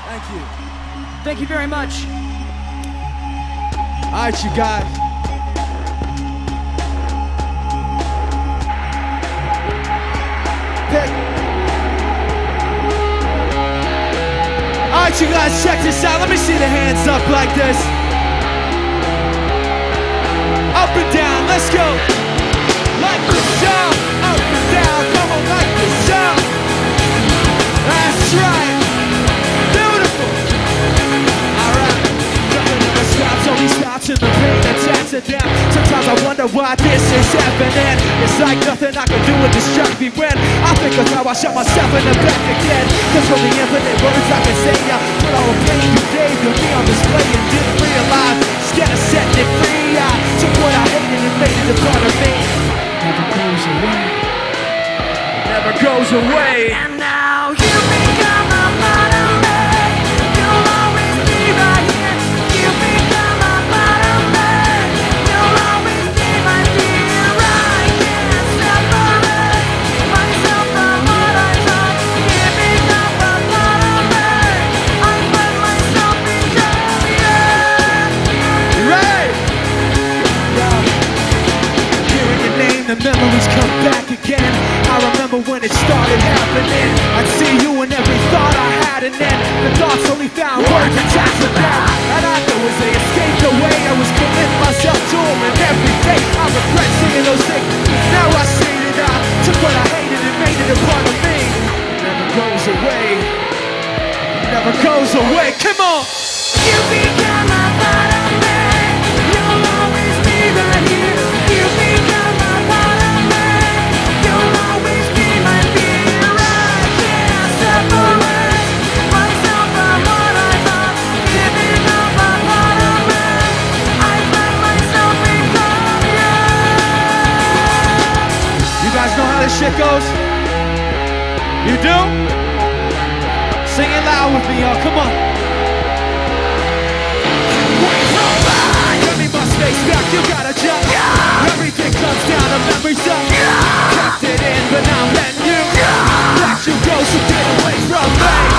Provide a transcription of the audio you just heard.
Thank you. Thank you very much. All right, you guys. Pick. All right, you guys, check this out. Let me see the hands up like this. Up and down, let's go. Like the show. Up and down, come on, like the show. That's right. Beautiful. All right. Nothing ever stops, only stops in the pain attacks it down. Sometimes I wonder why this is happening. It's like nothing I can do to distract me when I think of how I shot myself in the back again. Cause from the infinite words I can say, I put all the pain you gave to me on display and didn't realize. Instead of setting it free, I took what I hated and made it a part of me. Never goes away. Never goes away. And now you become a part of me. You'll always be right here. You become a part of me. You'll always be my dear. I can't separate myself from what I thought. You become a part of me. I find myself become you. Right! Yeah. Hearing your name, the memories come back again. I remember when it started happening. I'd see you in every thought I had, and then the thoughts only found words attached to them. And I knew as they escaped away, I was committing myself to them. And every day I regret singing those things. Now I see that I took what I hated and made it a part of me. It never goes away. It never goes away. Come on! You become a part of me. You'll always be right here. You become a part of me. You'll always be my dear. I can't separate myself from what I thought. You become a part of me. I find myself become you. You guys know how this shit goes? You do? Sing it loud with me, y'all. Come on. Give me my space back, you gotta jump. Everything comes down to memories up. Kept it in, but now I'm letting you let you go, so get away from me.